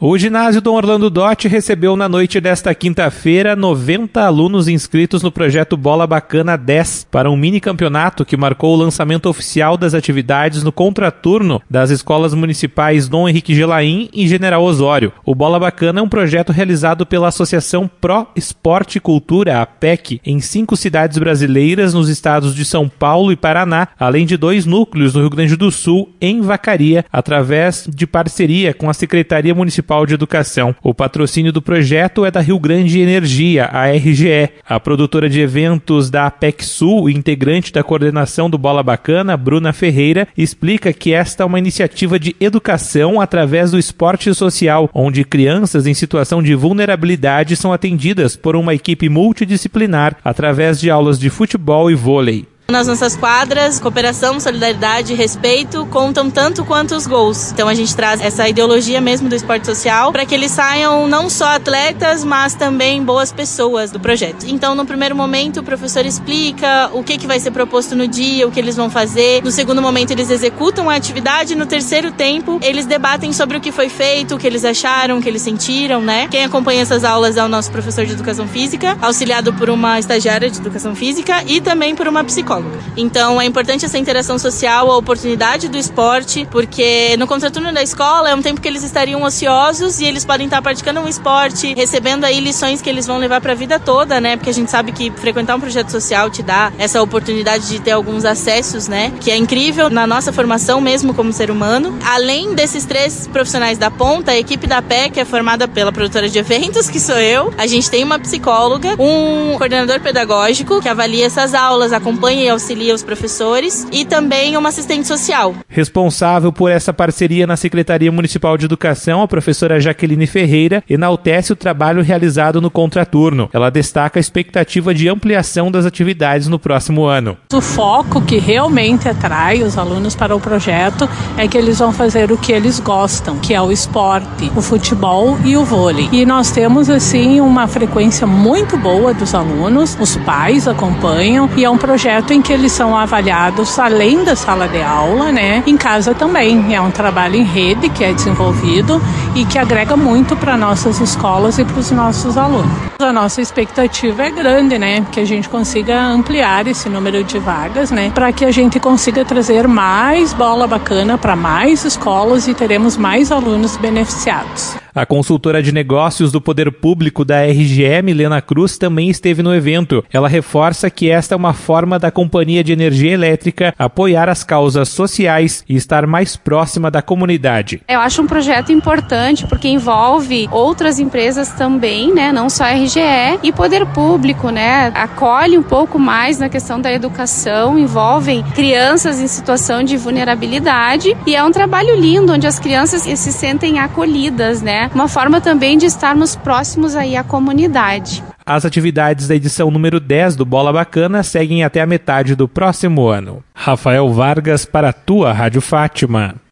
O ginásio Dom Orlando Dotti recebeu na noite desta quinta-feira 90 alunos inscritos no projeto Bola Bacana 10 para um mini campeonato que marcou o lançamento oficial das atividades no contraturno das escolas municipais Dom Henrique Gelaim e General Osório. O Bola Bacana é um projeto realizado pela Associação Pro Esporte e Cultura, APEC, em 5 cidades brasileiras nos estados de São Paulo e Paraná, além de 2 núcleos no Rio Grande do Sul, em Vacaria, através de parceria com a Secretaria Municipal de Educação. O patrocínio do projeto é da Rio Grande Energia, a RGE. A produtora de eventos da APEC Sul e integrante da coordenação do Bola Bacana, Bruna Ferreira, explica que esta é uma iniciativa de educação através do esporte social, onde crianças em situação de vulnerabilidade são atendidas por uma equipe multidisciplinar através de aulas de futebol e vôlei. Nas nossas quadras, cooperação, solidariedade e respeito contam tanto quanto os gols. Então a gente traz essa ideologia mesmo do esporte social para que eles saiam não só atletas, mas também boas pessoas do projeto. Então no primeiro momento o professor explica o que vai ser proposto no dia, o que eles vão fazer. No segundo momento eles executam a atividade. No terceiro tempo eles debatem sobre o que foi feito, o que eles acharam, o que eles sentiram, né? Quem acompanha essas aulas é o nosso professor de educação física, auxiliado por uma estagiária de educação física e também por uma psicóloga. Então é importante essa interação social, a oportunidade do esporte, porque no contraturno da escola é um tempo que eles estariam ociosos e eles podem estar praticando um esporte, recebendo aí lições que eles vão levar para a vida toda, né? Porque a gente sabe que frequentar um projeto social te dá essa oportunidade de ter alguns acessos, né? Que é incrível na nossa formação mesmo como ser humano. Além desses 3 profissionais da ponta, a equipe da PEC é formada pela produtora de eventos, que sou eu. A gente tem uma psicóloga, um coordenador pedagógico que avalia essas aulas, acompanha e auxilia os professores e também uma assistente social. Responsável por essa parceria na Secretaria Municipal de Educação, a professora Jaqueline Ferreira enaltece o trabalho realizado no contraturno. Ela destaca a expectativa de ampliação das atividades no próximo ano. O foco que realmente atrai os alunos para o projeto é que eles vão fazer o que eles gostam, que é o esporte, o futebol e o vôlei. E nós temos assim uma frequência muito boa dos alunos, os pais acompanham e é um projeto em que eles são avaliados além da sala de aula, né? Em casa também. É um trabalho em rede que é desenvolvido e que agrega muito para nossas escolas e para os nossos alunos. A nossa expectativa é grande, né? Que a gente consiga ampliar esse número de vagas, né? Para que a gente consiga trazer mais bola bacana para mais escolas e teremos mais alunos beneficiados. A consultora de negócios do Poder Público da RGE, Milena Cruz, também esteve no evento. Ela reforça que esta é uma forma da Companhia de Energia Elétrica apoiar as causas sociais e estar mais próxima da comunidade. Eu acho um projeto importante porque envolve outras empresas também, né? Não só a RGE e Poder Público, né? Acolhe um pouco mais na questão da educação, envolvem crianças em situação de vulnerabilidade e é um trabalho lindo onde as crianças se sentem acolhidas, né? Uma forma também de estarmos próximos aí à comunidade. As atividades da edição número 10 do Bola Bacana seguem até a metade do próximo ano. Rafael Vargas para a tua Rádio Fátima.